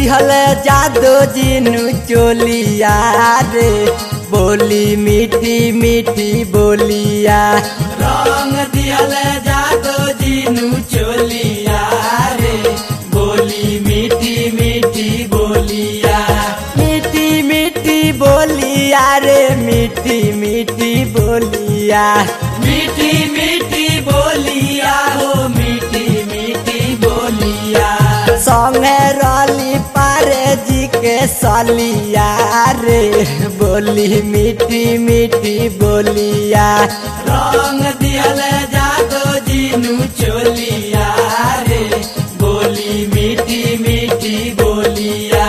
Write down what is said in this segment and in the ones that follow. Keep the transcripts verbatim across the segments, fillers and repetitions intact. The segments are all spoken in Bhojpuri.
दिहल जादो जिनु चोलिया रे बोली मीठी मीठी बोलिया। रंग दिहल जादो जिनु चोलिया रे बोली मीठी मीठी बोलिया। मीठी मीठी बोलिया रे मीठी मीठी बोलिया। मीठी मीठी बोलिया हो मीठी मीठी बोलिया। संगे रली पारे जी के सलिया रे बोली मीठी मीठी बोलिया। रंग दिहल जादो जिनु चोलिया रे बोली मीठी मीठी बोलिया।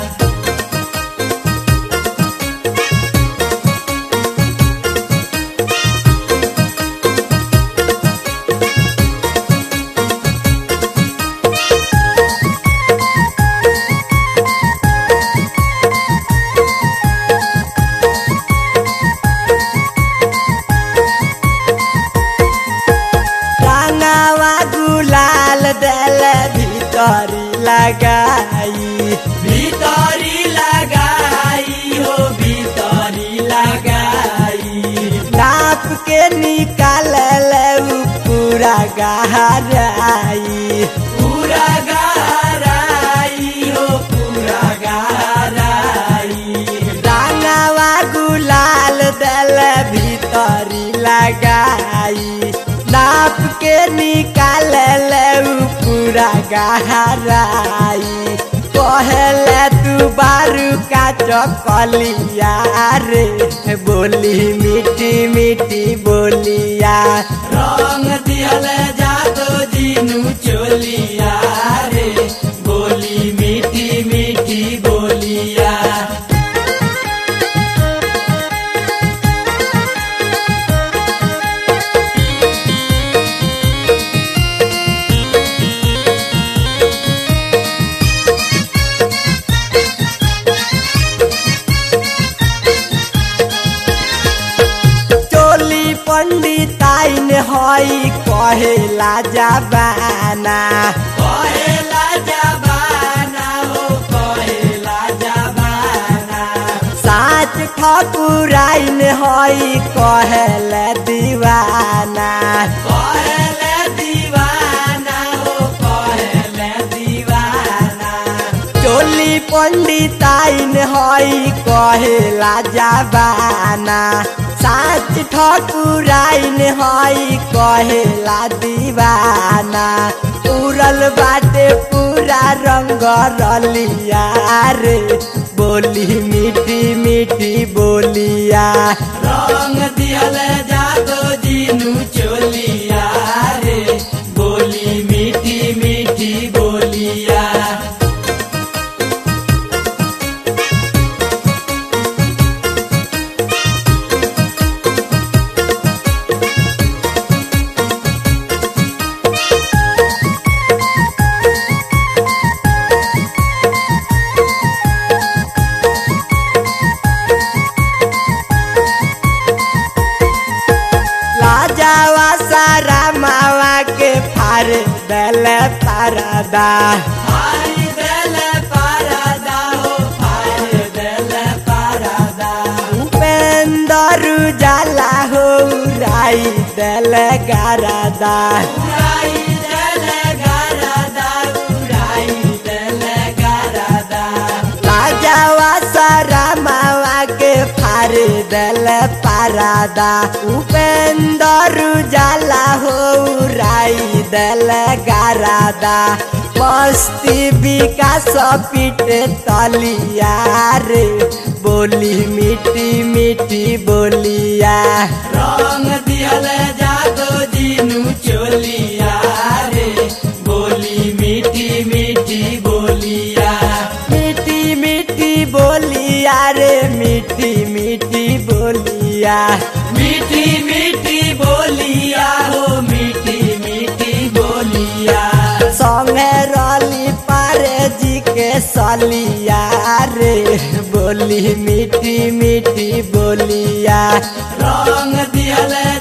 दल भीतरी लगाई भीतरी लगाई हो भीतरी लगाई। नाप के निकाल पूरा गहराई पूरा गहराई हो पूरा गहराई। रंगवा गुलाल दल भीतरी लगाई नाप के निकाल पूरा गहराई। कहले तू बारू का चकलिया रे बोली मीठी मीठी बोलिया। रंग दिहल जादो जिनु चोलिया रे बोली मीठी मीठी बोलिया। पंडिताइन हई कहेला जबाना कहेला जबाना हो कहेला जबाना। साच ठकुराइन हई कहेला दीवाना कहेला दीवाना हो कहेला दीवाना। चोली पंडिताइन हई कहेला जबाना साच ठकुराइन हई कहेला दीवाना। उड़ल बाटे पूरा रंग रलिया रे बोली मीठी मीठी बोलिया। रंग दिहल जादो जिनु चोलिया रे बोली मीठी मीठी बोलिया। लाजावा सारा मावा के फार दल परदा फार दल परदा हो फार दल परदा। उपेंदर जाला हो राई दल गरदा उड़ाई दल गरदा उड़ाई दल गरदा। लाजावा सारा मावा के फार दल परदा। उपेंदर जाला हो राई दल गरदा। मस्ती विकास पीट तलिया रे बोली मीठी मीठी बोलिया। रंग दिहल जादो जिनु चोलिया रे बोली मीठी मीठी बोलिया। मीठी मीठी बोलिया रे मीठी मीठी बोलिया। मीठी मीठी बोलिया हो मीठी मीठी बोलिया। संगे रली पारे जी के सलिया रे बोली मीठी मीठी बोलिया। रंग दिहल